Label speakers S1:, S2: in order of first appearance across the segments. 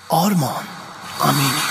S1: آرمان امینی.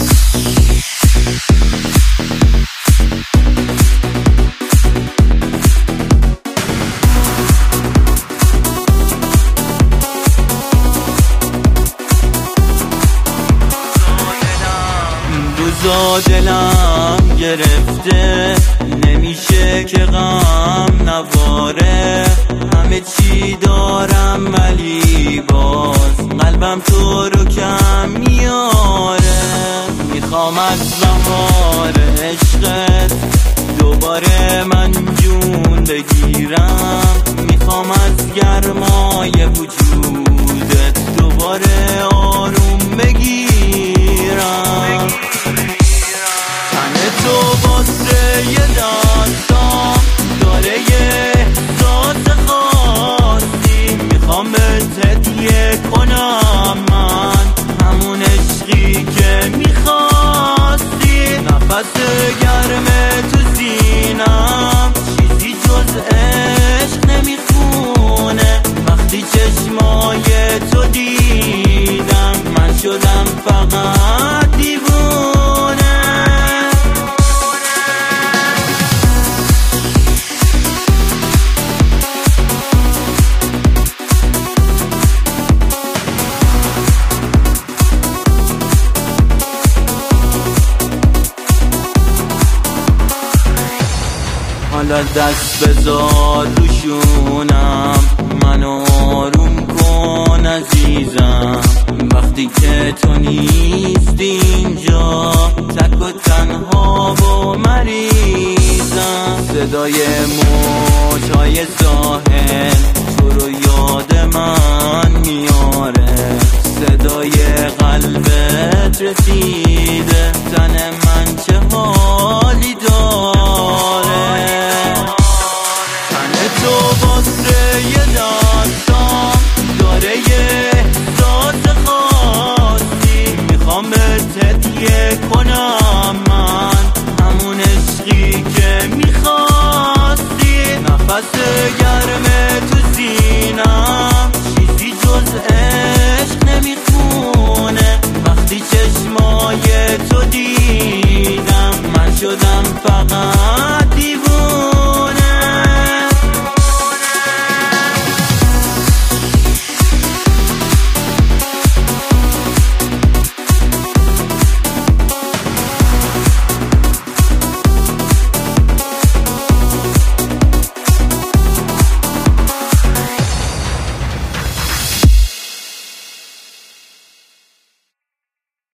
S2: روزا دلم گرفته نمیشه که غم نواره، همه چی دارم ولی باز قلبم تو رو کم میاره. میخوام از بهار عشقت دوباره من جون بگیرم، میخوام از گرمای وجودت دوباره آروم بگیرم. تو واسه یه دستام داره یه احساس خاصی، میخوام بهت هدیه کنم من همون عشقی که میخواستی. نفس گرم تو سینم چیزی جز عشق نمیخونه، وقتی چشمای تو دیدم من شدم فقط دیوونه. حالا دست بذار روشونم، منو آروم کن عزیزم، وقتی که تو نیستی اینجا تک و تنها و مریضم. صدای موجهای ساحل تو رو یاد من میاره، صدای قلبت رسید